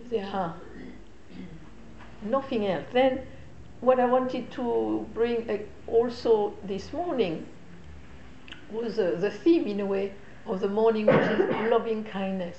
there are nothing else. Then what I wanted to bring also this morning was the theme, in a way, of the morning, which is loving kindness.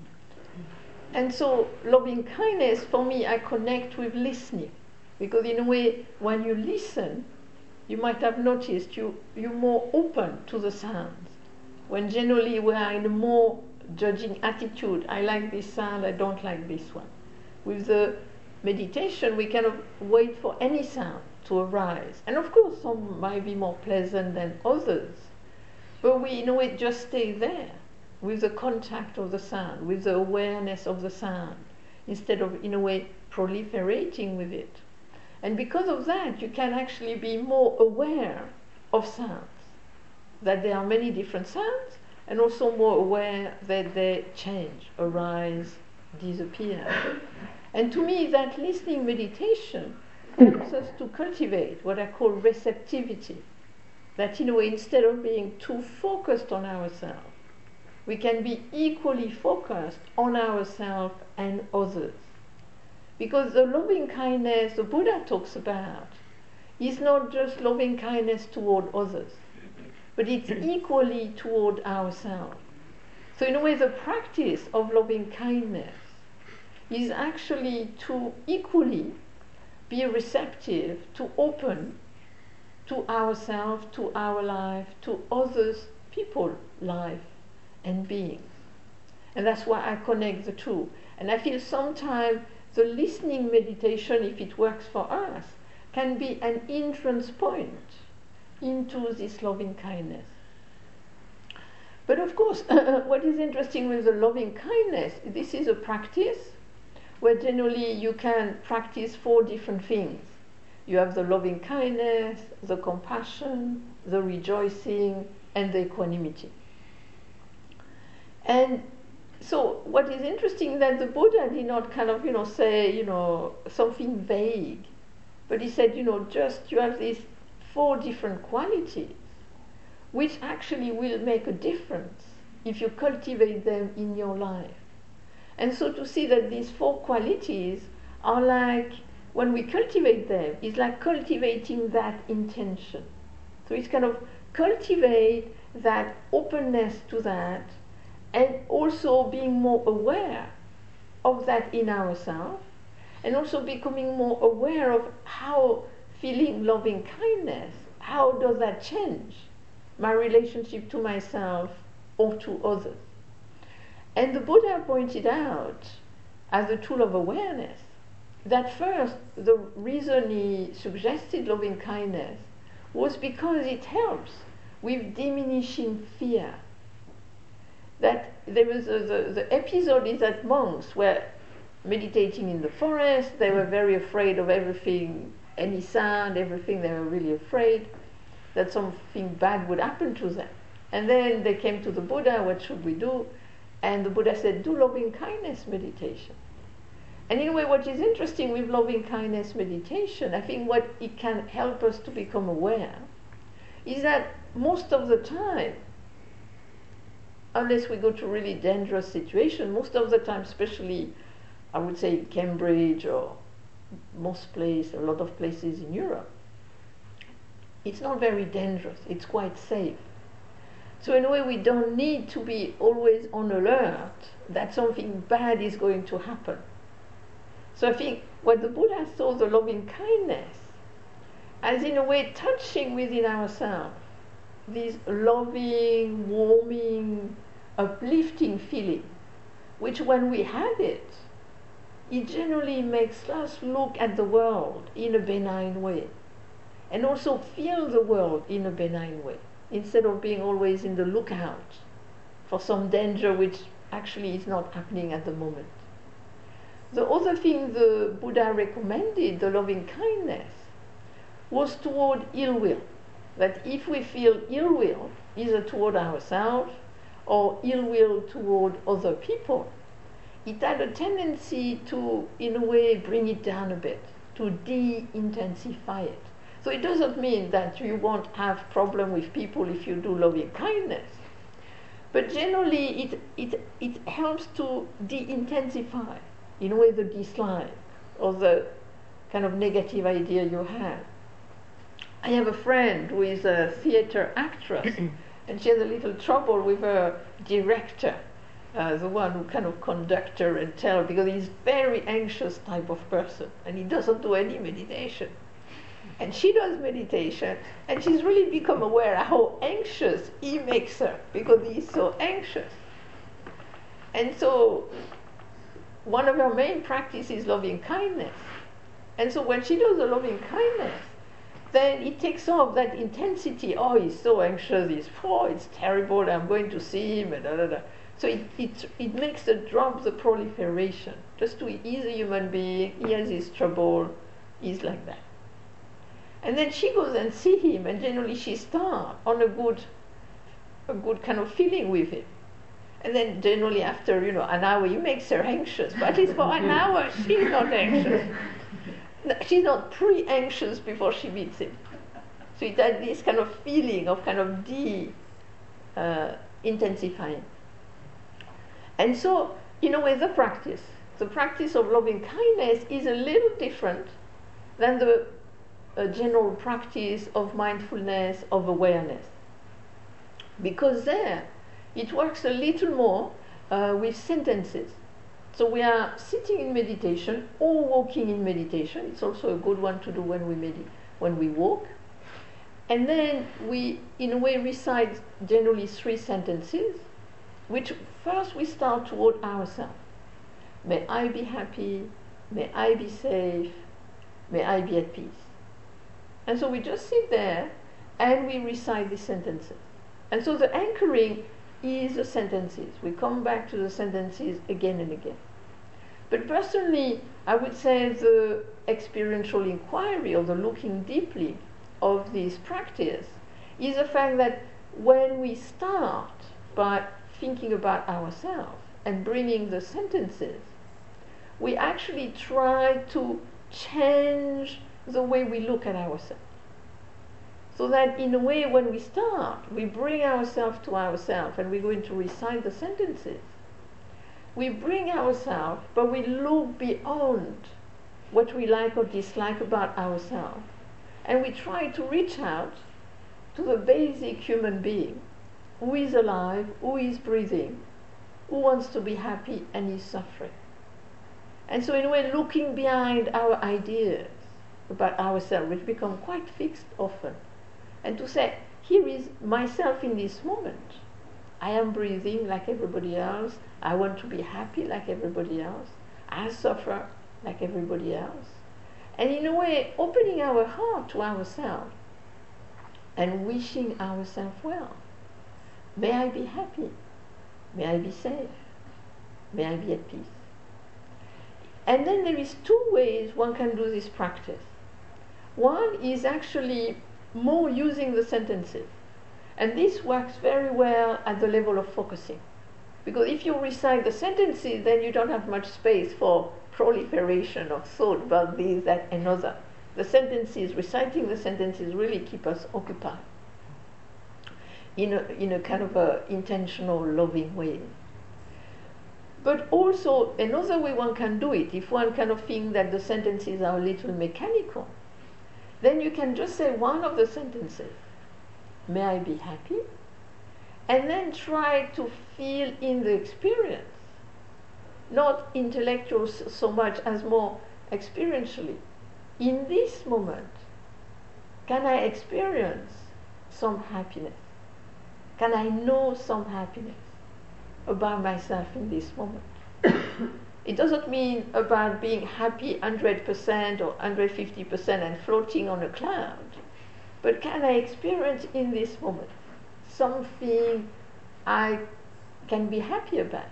And so loving kindness, for me, I connect with listening. Because in a way, when you listen, you might have noticed you're more open to the sounds. When generally we are in a more judging attitude, I like this sound, I don't like this one. With the meditation, we kind of wait for any sound to arise. And of course, some might be more pleasant than others. But we, in a way, just stay there with the contact of the sound, with the awareness of the sound, instead of, in a way, proliferating with it. And because of that, you can actually be more aware of sounds, that there are many different sounds, and also more aware that they change, arise, disappear. And to me, that listening meditation helps us to cultivate what I call receptivity. That, in a way, instead of being too focused on ourselves, we can be equally focused on ourselves and others. Because the loving kindness the Buddha talks about is not just loving kindness toward others, but it's equally toward ourselves. So in a way, the practice of loving kindness is actually to equally be receptive, to open to ourselves, to our life, to others, people, life, and beings. And that's why I connect the two. And I feel sometimes the listening meditation, if it works for us, can be an entrance point into this loving kindness. But of course, what is interesting with the loving kindness, this is a practice where generally you can practice 4 different things. You have the loving kindness, the compassion, the rejoicing, and the equanimity. And so what is interesting is that the Buddha did not kind of, say, something vague. But he said, just you have these 4 different qualities, which actually will make a difference if you cultivate them in your life. And so to see that these 4 qualities are like, when we cultivate them, it's like cultivating that intention. So it's kind of cultivate that openness to that, and also being more aware of that in ourselves, and also becoming more aware of how feeling loving kindness, how does that change my relationship to myself or to others. And the Buddha pointed out, as a tool of awareness, that first, the reason he suggested loving kindness was because it helps with diminishing fear. That there was the episode is that monks were meditating in the forest. They were very afraid of everything, any sound, everything. They were really afraid that something bad would happen to them. And then they came to the Buddha, what should we do? And the Buddha said, do loving kindness meditation. And in a way, what is interesting with loving kindness meditation, I think what it can help us to become aware, is that most of the time, unless we go to really dangerous situations, most of the time, especially, I would say Cambridge or most places, a lot of places in Europe, it's not very dangerous, it's quite safe. So in a way, we don't need to be always on alert that something bad is going to happen. So I think what the Buddha saw the loving kindness as, in a way, touching within ourselves this loving, warming, uplifting feeling, which when we have it, it generally makes us look at the world in a benign way, and also feel the world in a benign way, instead of being always in the lookout for some danger which actually is not happening at the moment. The other thing the Buddha recommended, the loving kindness, was toward ill will. That if we feel ill will, either toward ourselves or ill will toward other people, it had a tendency to, in a way, bring it down a bit, to de-intensify it. So it doesn't mean that you won't have problem with people if you do loving kindness. But generally, it helps to de-intensify in a way, the dislike or the kind of negative idea you have. I have a friend who is a theater actress, and she has a little trouble with her director, the one who kind of conduct her and tell, because he's very anxious type of person, and he doesn't do any meditation. And she does meditation, and she's really become aware how anxious he makes her, because he's so anxious. And so one of her main practices is loving kindness. And so when she does the loving kindness, then it takes off that intensity. Oh, he's so anxious, it's terrible, I'm going to see him, and da da da. So it makes the drop the proliferation. Just to, he's a human being, he has his trouble, he's like that. And then she goes and see him, and generally she starts on a good kind of feeling with him. And then generally after, an hour, he makes her anxious. But at least for an hour, she's not anxious. She's not pre-anxious before she meets him. So it had this kind of feeling of kind of intensifying. And so, in a way, the practice of loving kindness is a little different than the general practice of mindfulness, of awareness. Because there, it works a little more with sentences. So we are sitting in meditation or walking in meditation. It's also a good one to do when we walk. And then we, in a way, recite generally 3 sentences, which first we start toward ourselves. May I be happy, may I be safe, may I be at peace. And so we just sit there and we recite these sentences. And so the anchoring is the sentences. We come back to the sentences again and again. But personally, I would say the experiential inquiry, or the looking deeply of this practice, is the fact that when we start by thinking about ourselves and bringing the sentences, we actually try to change the way we look at ourselves. So that in a way, when we start, we bring ourselves to ourselves and we're going to recite the sentences. We bring ourselves, but we look beyond what we like or dislike about ourselves. And we try to reach out to the basic human being who is alive, who is breathing, who wants to be happy and is suffering. And so in a way, looking behind our ideas about ourselves, which become quite fixed often, and to say, here is myself in this moment. I am breathing like everybody else. I want to be happy like everybody else. I suffer like everybody else. And in a way, opening our heart to ourselves and wishing ourselves well. May I be happy. May I be safe. May I be at peace. And then there is 2 ways one can do this practice. One is actually more using the sentences. And this works very well at the level of focusing. Because if you recite the sentences, then you don't have much space for proliferation of thought about this, that, and other. The sentences, reciting the sentences, really keep us occupied in a kind of a intentional, loving way. But also, another way one can do it, if one kind of thinks that the sentences are a little mechanical, then you can just say one of the sentences. May I be happy? And then try to feel in the experience, not intellectual so much as more experientially. In this moment, can I experience some happiness? Can I know some happiness about myself in this moment? It doesn't mean about being happy 100% or 150% and floating on a cloud. But can I experience in this moment something I can be happy about?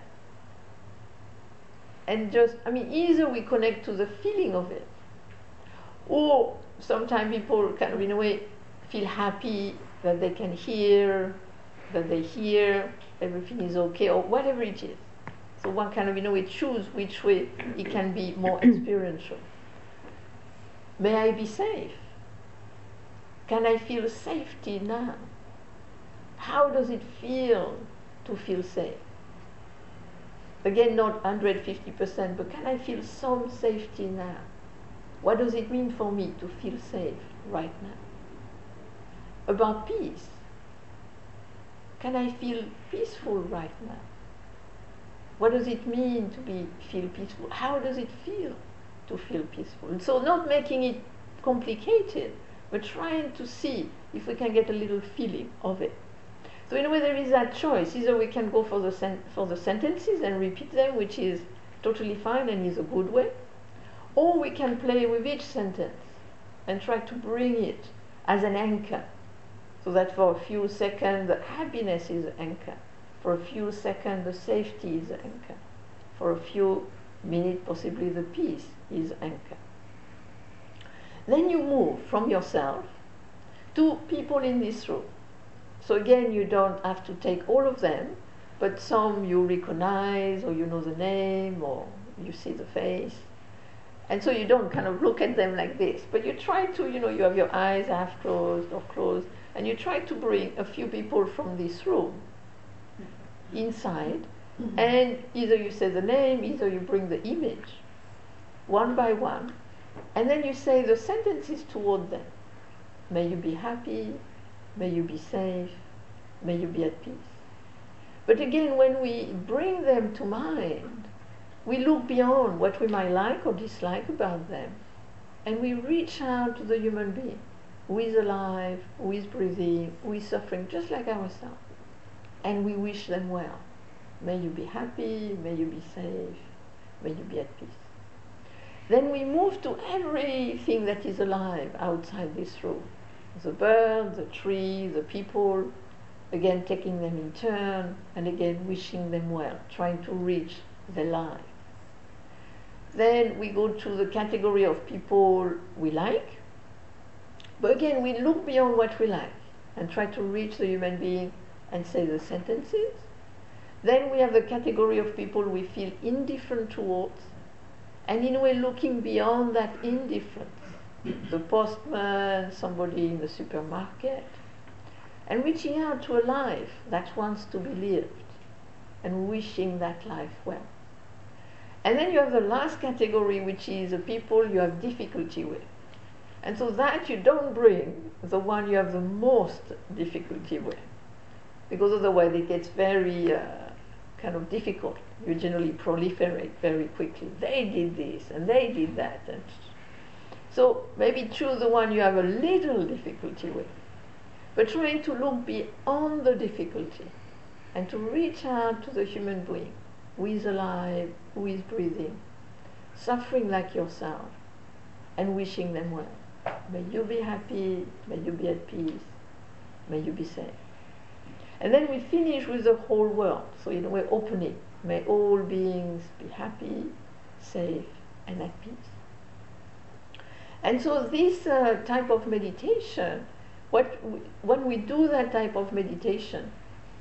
And just, either we connect to the feeling of it, or sometimes people kind of, in a way, feel happy that they can hear, that they hear, everything is okay, or whatever it is. So one kind of, in a way, choose which way it can be more experiential. May I be safe? Can I feel safety now? How does it feel to feel safe? Again, not 150%, but can I feel some safety now? What does it mean for me to feel safe right now? About peace. Can I feel peaceful right now? What does it mean to feel peaceful? How does it feel to feel peaceful? And so not making it complicated, but trying to see if we can get a little feeling of it. So in a way there is that choice. Either we can go for the sentences and repeat them, which is totally fine and is a good way, or we can play with each sentence and try to bring it as an anchor, so that for a few seconds the happiness is the anchor, for a few seconds the safety is the anchor, for a few minutes possibly the peace is the anchor. Then you move from yourself to people in this room. So again, you don't have to take all of them, but some you recognize, or you know the name, or you see the face. And so you don't kind of look at them like this, but you try to, you have your eyes half closed or closed, and you try to bring a few people from this room inside, and either you say the name, either you bring the image, one by one, and then you say the sentences toward them. May you be happy, may you be safe, may you be at peace. But again, when we bring them to mind, we look beyond what we might like or dislike about them, and we reach out to the human being who is alive, who is breathing, who is suffering just like ourselves, and we wish them well. May you be happy, may you be safe, may you be at peace. Then we move to everything that is alive outside this room. The bird, the tree, the people, again taking them in turn, and again wishing them well, trying to reach their life. Then we go to the category of people we like, but again we look beyond what we like and try to reach the human being and say the sentences. Then we have the category of people we feel indifferent towards, and in a way looking beyond that indifference, the postman, somebody in the supermarket, and reaching out to a life that wants to be lived and wishing that life well. And then you have the last category, which is the people you have difficulty with. And so that you don't bring the one you have the most difficulty with, because otherwise it gets very kind of difficult. You generally proliferate very quickly. They did this and they did that. And so maybe choose the one you have a little difficulty with, but trying to look beyond the difficulty and to reach out to the human being who is alive, who is breathing, suffering like yourself, and wishing them well. May you be happy, may you be at peace, may you be safe. And then we finish with the whole world. So in a way, opening. May all beings be happy, safe, and at peace. And so this type of meditation, when we do that type of meditation,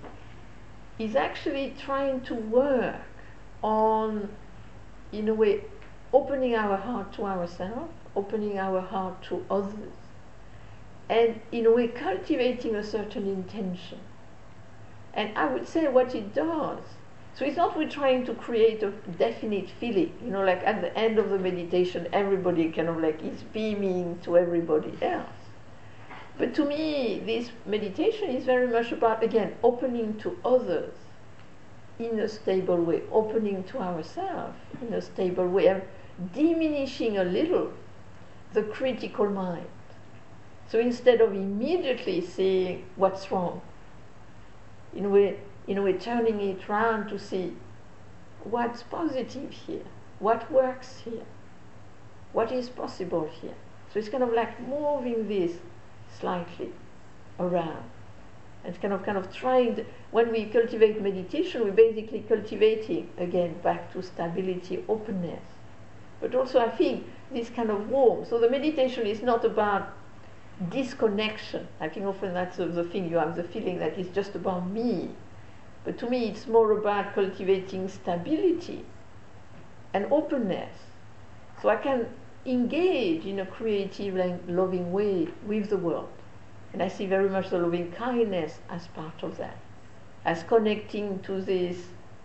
is actually trying to work on, in a way, opening our heart to ourselves, opening our heart to others, and in a way cultivating a certain intention. And I would say what it does, so it's not we're trying to create a definite feeling, like at the end of the meditation everybody kind of like is beaming to everybody else. But to me this meditation is very much about, again, opening to others in a stable way, opening to ourselves in a stable way, and diminishing a little the critical mind. So instead of immediately seeing what's wrong, in a way turning it around to see what's positive here, what works here, what is possible here. So it's kind of like moving this slightly around. And kind of trying, when we cultivate meditation, we're basically cultivating, again, back to stability, openness. But also I think this kind of warmth. So the meditation is not about disconnection. I think often that's the thing, you have the feeling that it's just about me. But to me it's more about cultivating stability and openness. So I can engage in a creative and loving way with the world. And I see very much the loving kindness as part of that, as connecting to this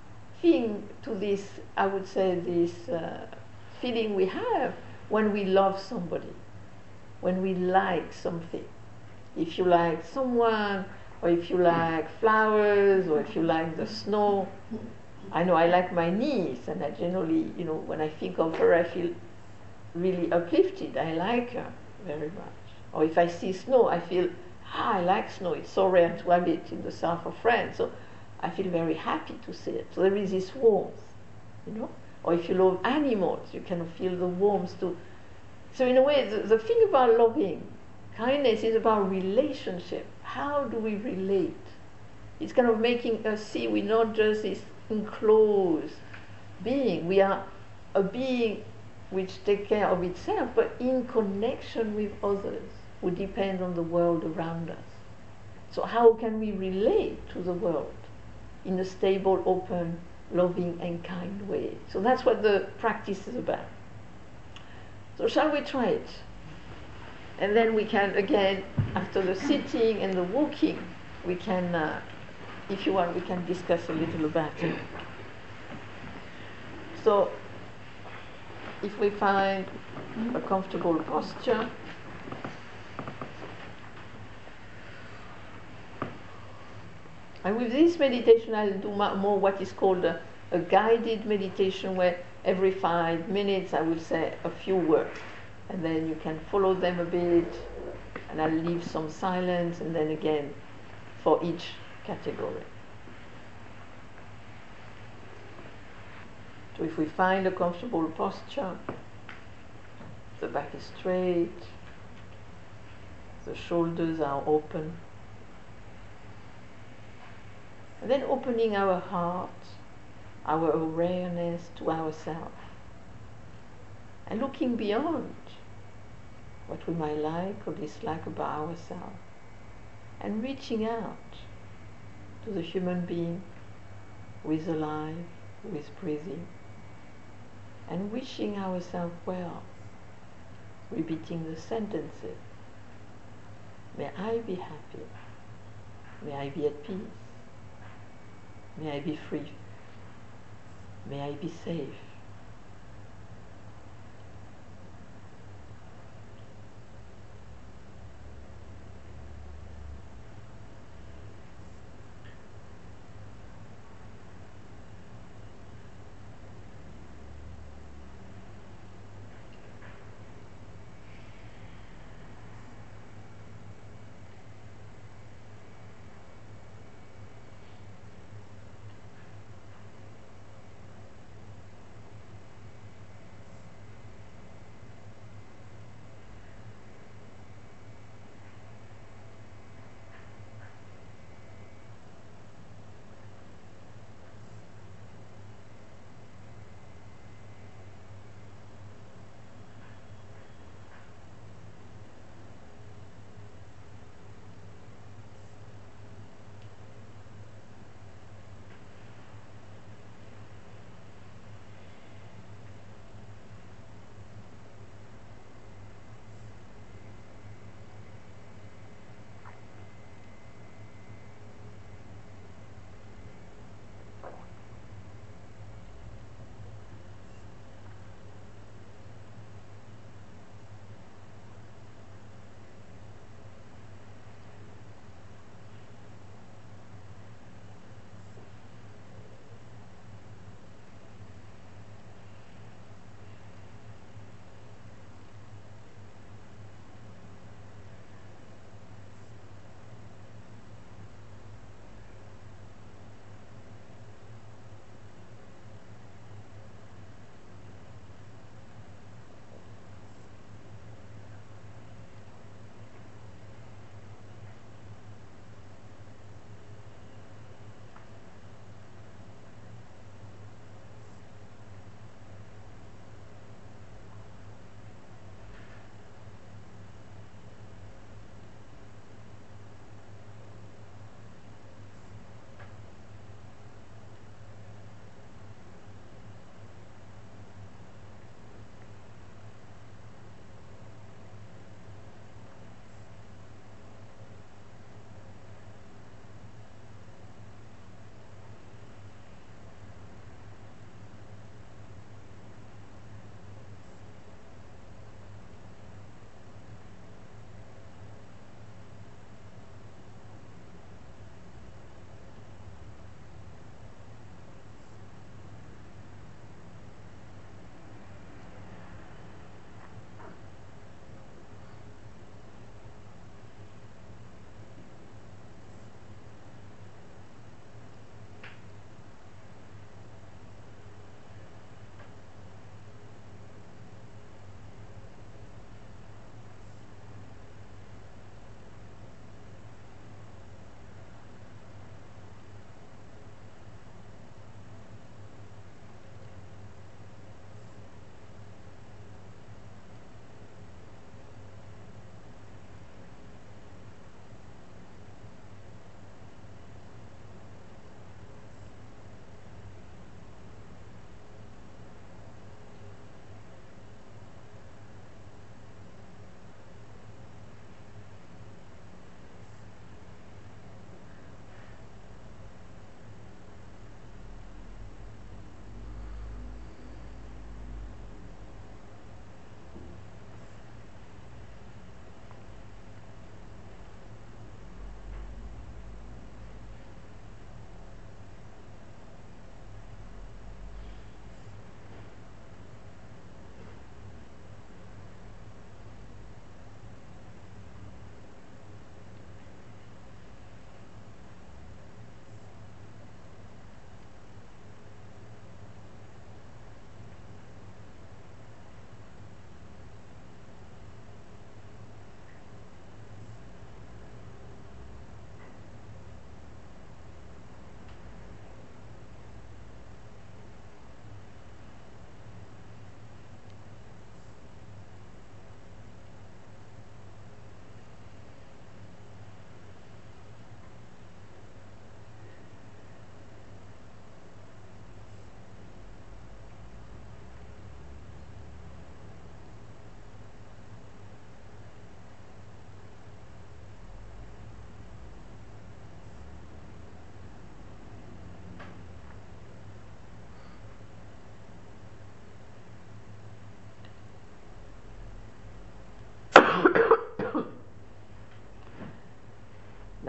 thing to this, I would say, this feeling we have when we love somebody, when we like something. If you like someone, or if you like flowers, or if you like the snow. I know I like my niece, and I generally, when I think of her, I feel really uplifted. I like her very much. Or if I see snow, I feel, I like snow. It's so rare to have it in the south of France, so I feel very happy to see it. So there is this warmth. Or if you love animals, you can feel the warmth too. So in a way, the thing about loving kindness is about relationship. How do we relate? It's kind of making us see we're not just this enclosed being. We are a being which takes care of itself, but in connection with others who depend on the world around us. So how can we relate to the world in a stable, open, loving and kind way? So that's what the practice is about. So shall we try it? And then we can, again, after the sitting and the walking, we can, if you want, we can discuss a little about it. So, if we find a comfortable posture, and with this meditation I'll do more what is called a guided meditation, where every 5 minutes I will say a few words, and then you can follow them a bit, and I'll leave some silence, and then again for each category. So if we find a comfortable posture, the back is straight, the shoulders are open, and then opening our heart, our awareness to ourselves, and looking beyond what we might like or dislike about ourselves, and reaching out to the human being who is alive, who is breathing, and wishing ourselves well, repeating the sentences. May I be happy. May I be at peace. May I be free. May I be safe.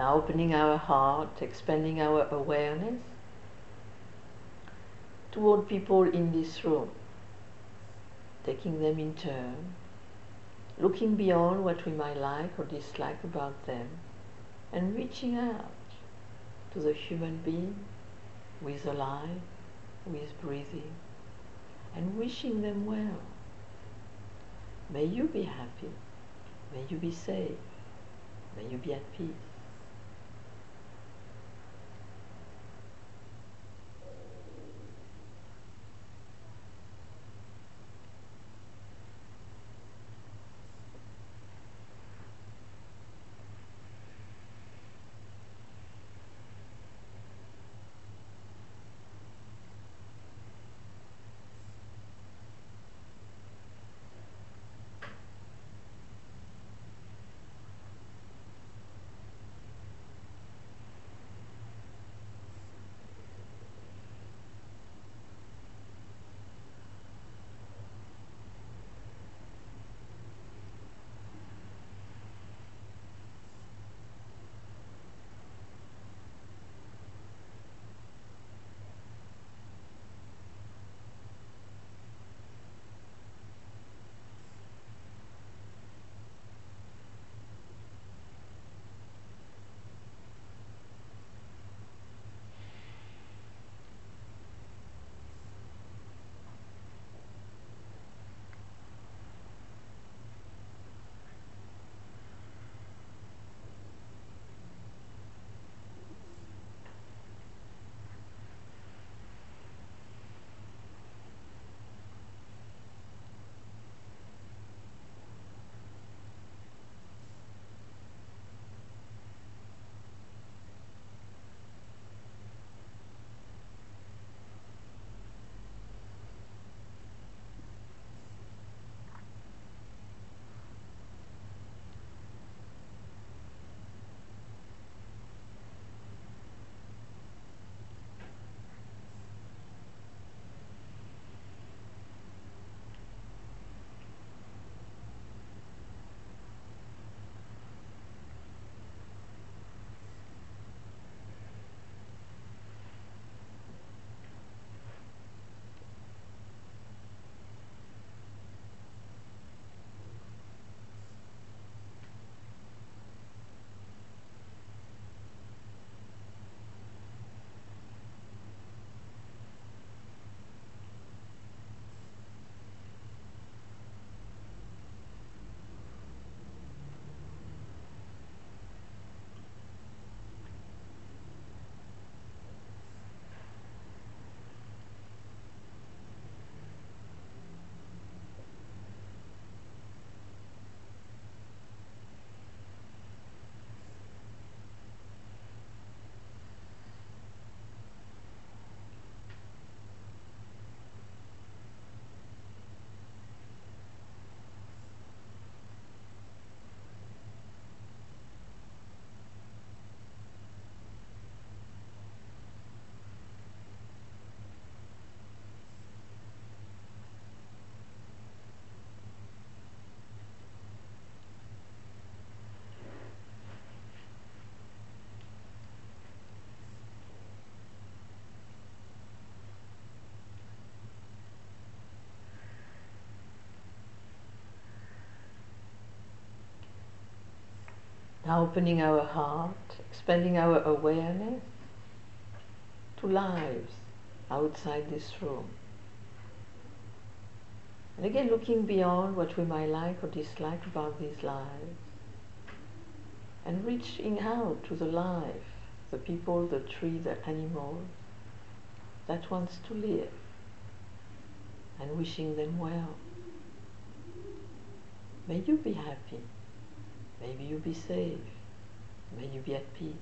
Now opening our heart, expanding our awareness toward people in this room, taking them in turn, looking beyond what we might like or dislike about them, and reaching out to the human being who is alive, who is breathing, and wishing them well. May you be happy, may you be safe, may you be at peace. Now opening our heart, expanding our awareness to lives outside this room. And again looking beyond what we might like or dislike about these lives. And reaching out to the life, the people, the tree, the animal that wants to live. And wishing them well. May you be happy. May you be safe. May you be at peace.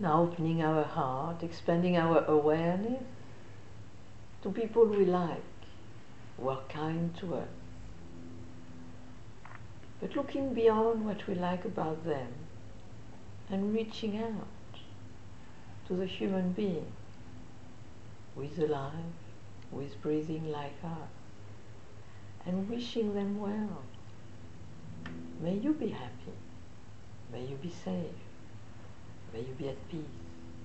Now opening our heart, expanding our awareness to people we like, who are kind to us. But looking beyond what we like about them and reaching out to the human being who is alive, who is breathing like us, and wishing them well. May you be happy. May you be safe. May you be at peace.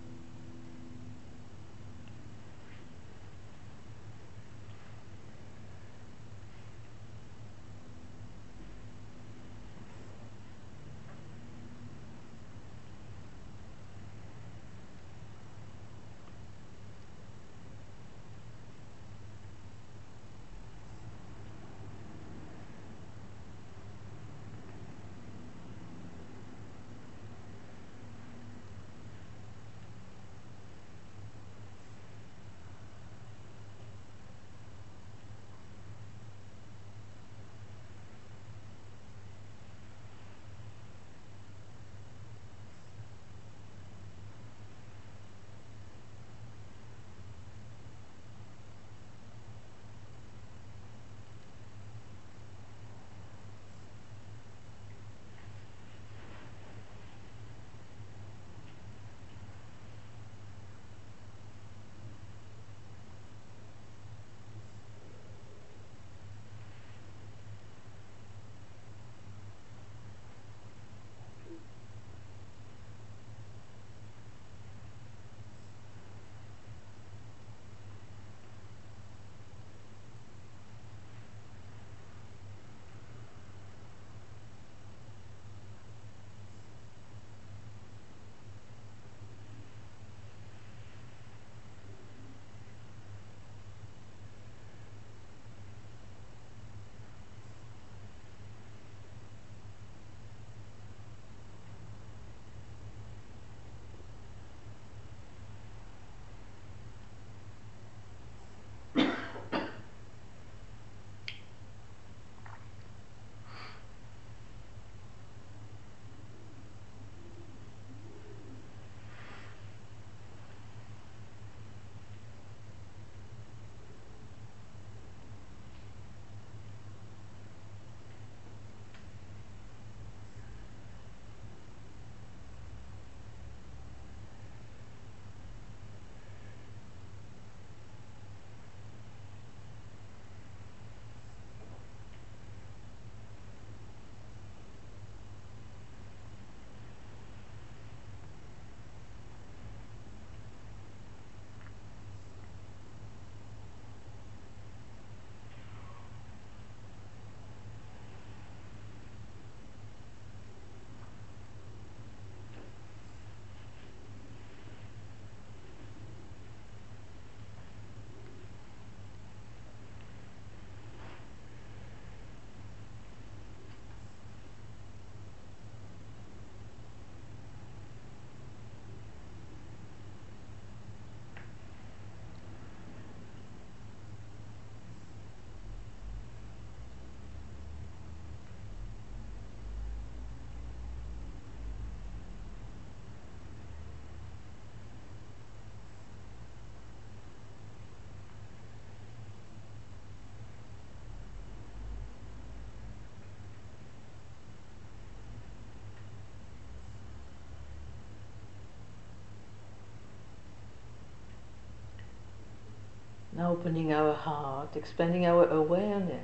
Now opening our heart, expanding our awareness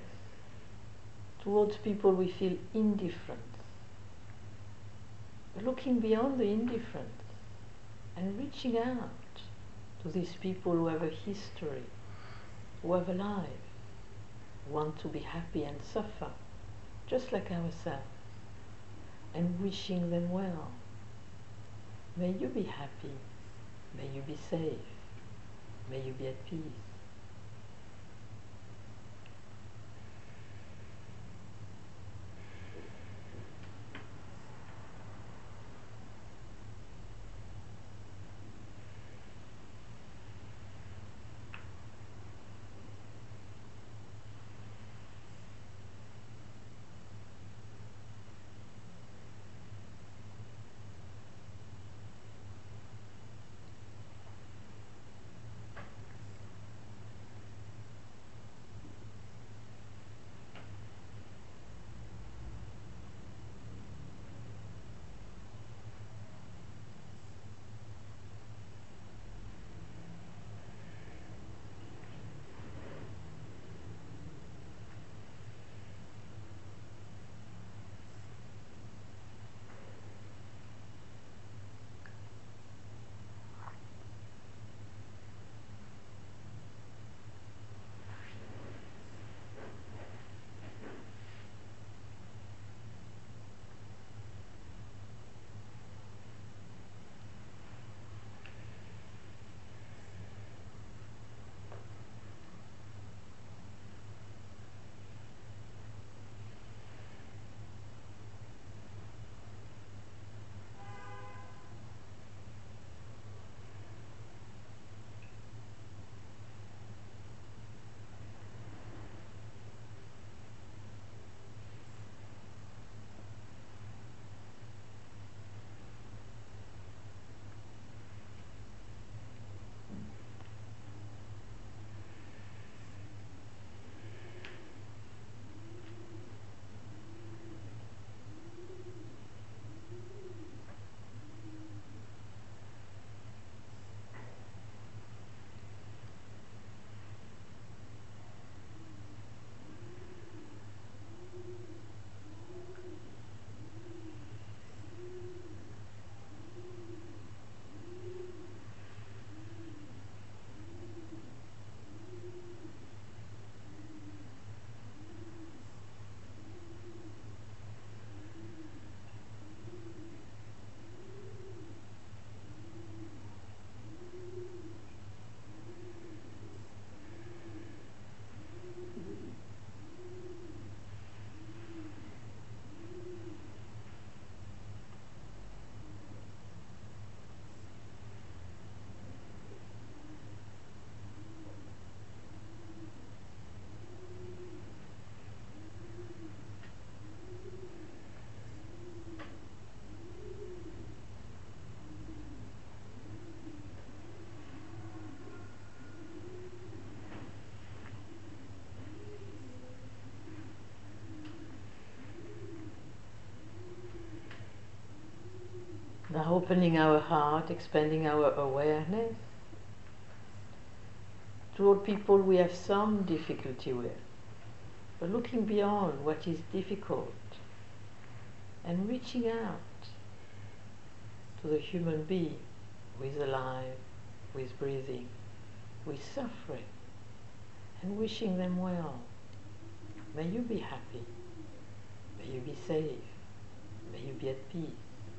towards people we feel indifferent. Looking beyond the indifference and reaching out to these people who have a history, who have a life, who want to be happy and suffer, just like ourselves, and wishing them well. May you be happy, may you be safe, may you be at peace. Now opening our heart, expanding our awareness toward people we have some difficulty with, but looking beyond what is difficult and reaching out to the human being who is alive, who is breathing, who is suffering, and wishing them well. May you be happy. May you be safe. May you be at peace.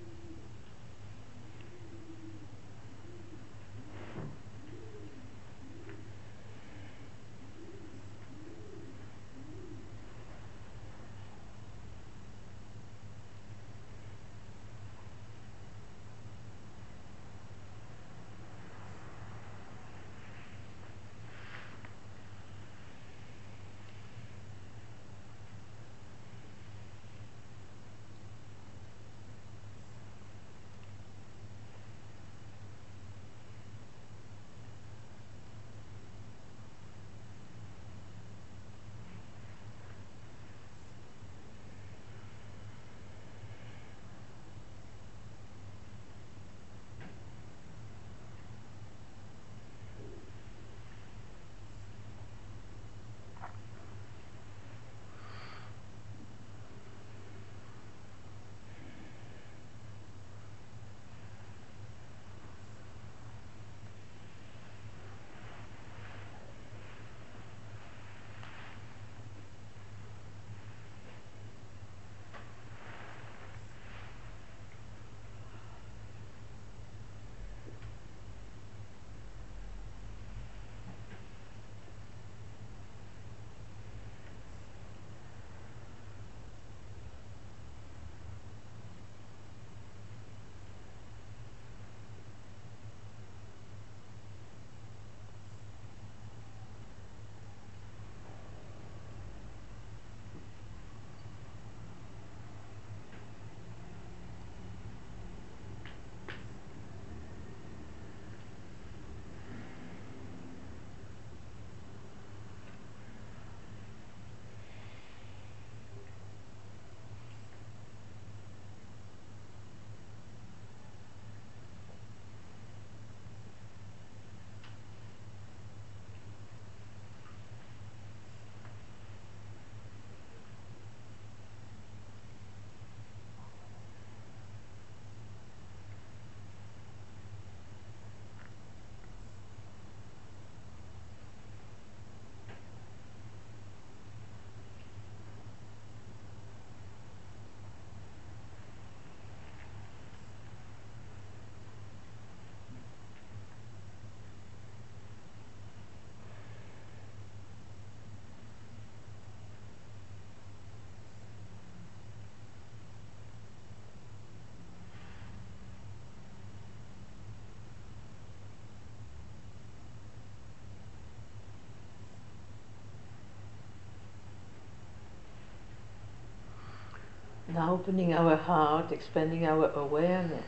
Now opening our heart, expanding our awareness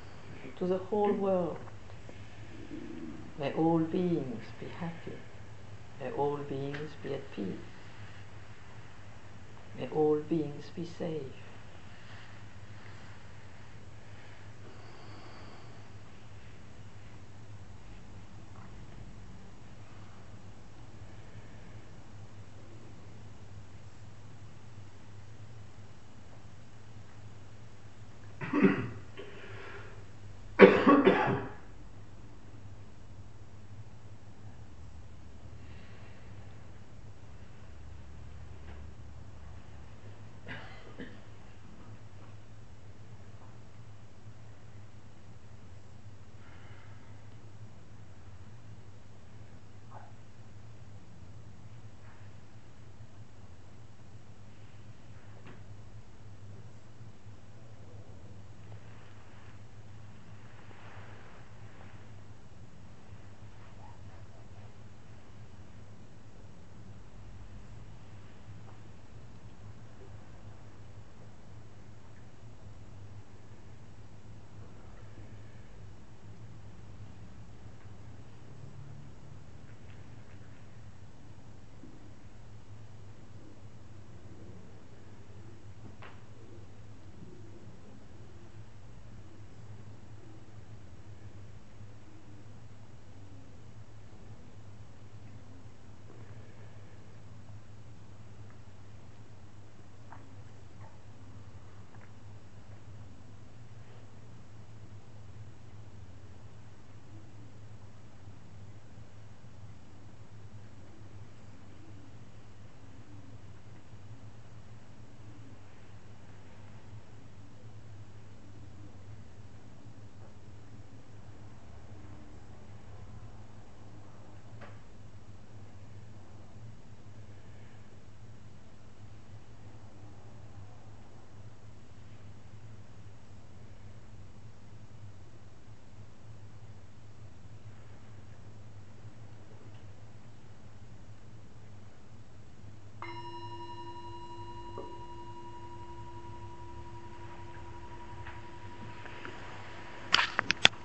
to the whole world. May all beings be happy. May all beings be at peace. May all beings be safe.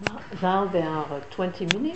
Now there are 20 minutes.